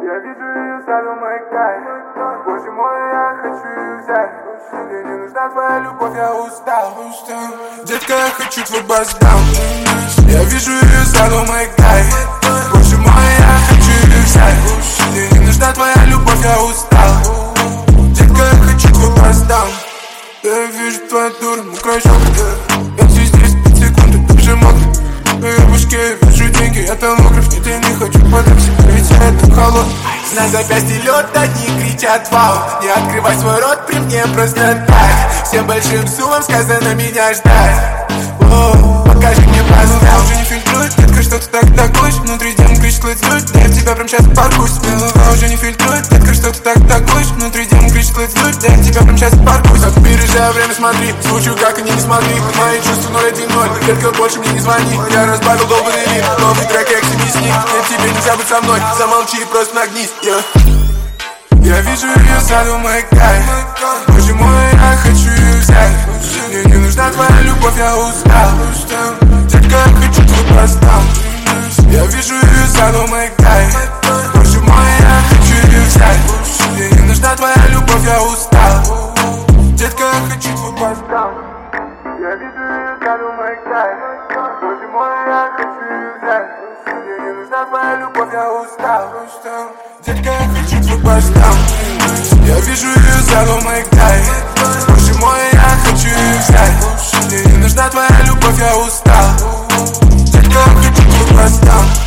Я вижу ее саду маяка. Боже мой, я хочу ее взять. Мне не нужна твоя любовь, я устал. Детка, я хочу твой бас-даун. Я вижу ее саду маяка. Боже мой, я хочу ее взять. Мне не нужна твоя любовь, я устал. Детка, я хочу твой бас-даун. Я вижу твою дуру, мокрой щекой. Я здесь 5 секунд, ты же мокрый. В ее башке я вижу деньги, я томограф. Нет, я не хочу податься, ведь я это холод. На запястье лед, одни кричат вау. Не открывай свой рот при мне просто так. Всем большим суммам сказано меня ждать. Воу, покажи мне бас-даун. Уже не фильтрует, детка, что ты так такуешь. Внутри демон кричит, летит, да я в тебя прям сейчас паркуюсь. Голова уже не фильтрует, детка, что ты так такуешь. Внутри демон кричит, летит, да я в тебя прям сейчас паркуюсь. Опережай время, смотри, звучу как они не смогли. Мои чувства 010, детка, больше мне не звони. Я разбавил долбанный ритм, новый трек, как себе сник. Нет, тебе нельзя быть со мной, замолчи и просто нагнись. Я вижу ее саду маяка. Боже мой, я хочу ее взять. Мне не нужна твоя любовь, я устал. Детка, я хочу твой бас-даун. Я вижу ее саду маяка. Боже мой, я хочу ее взять. Мне не нужна твоя любовь, я устал. Детка, я хочу твой бас-даун. Я вижу ее саду маяка. Боже мой, я хочу ее взять. Мне не нужна твоя любовь, я устал. Детка, я хочу твой бас-даун. Я вижу ее саду маяка. Боже мой, я хочу ее взять. Мне не нужна твоя любовь, я устал. Детка, я хочу твой бас-даун.